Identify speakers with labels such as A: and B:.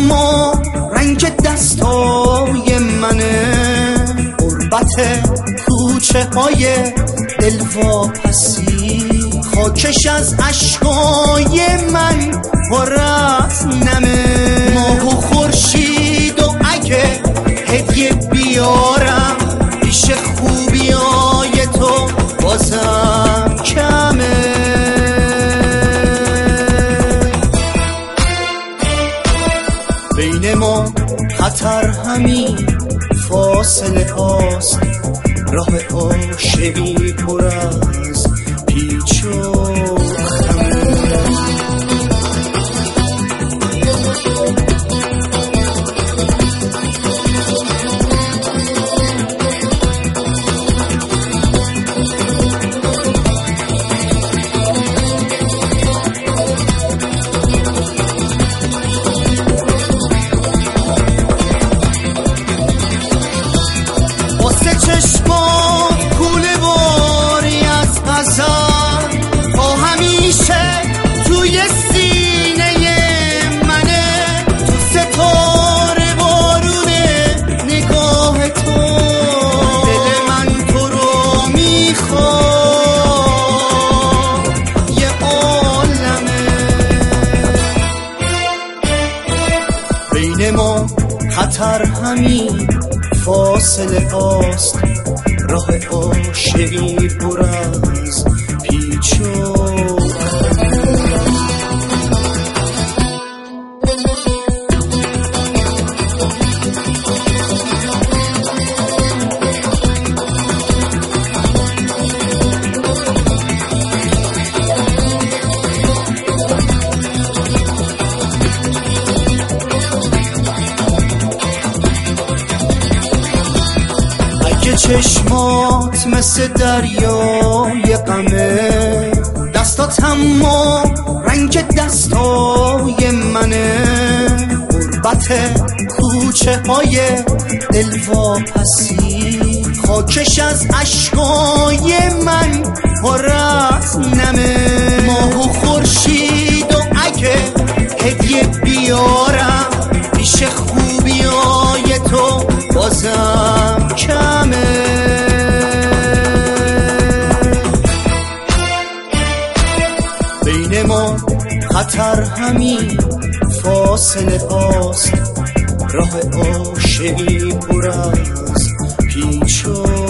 A: اما رنگ دستای منه، غربت کوچه های دلواپسی، خاکش از اشکای من پر از نمه. ماه و خورشید و اگه هدیه بیارم پیش خوبیای تو بازم کمه. بین ما خطر همین فاصله هاست، راه عاشقی پر از پیچ و چشمات کوله باری از غزل تا همیشه توی سینه منه، تو ستاره بارونه نگاه تو، دل من تو رو میخواد یه عالمه. بین ما خطر همین فاصله هاست، راه عاشقی پر از پیچ و چشمات مثل دریای غمه، دستات اما رنگ دستای منه، غربت کوچه های دلواپسی، خاکش از اشکای من پر از نمه. ماه و خورشید و اگه هدیه بیارم پیش خوبیای تو بازم کمه. بین ما خطر همین فاصله هاست، راه عاشقی پر از پیچ و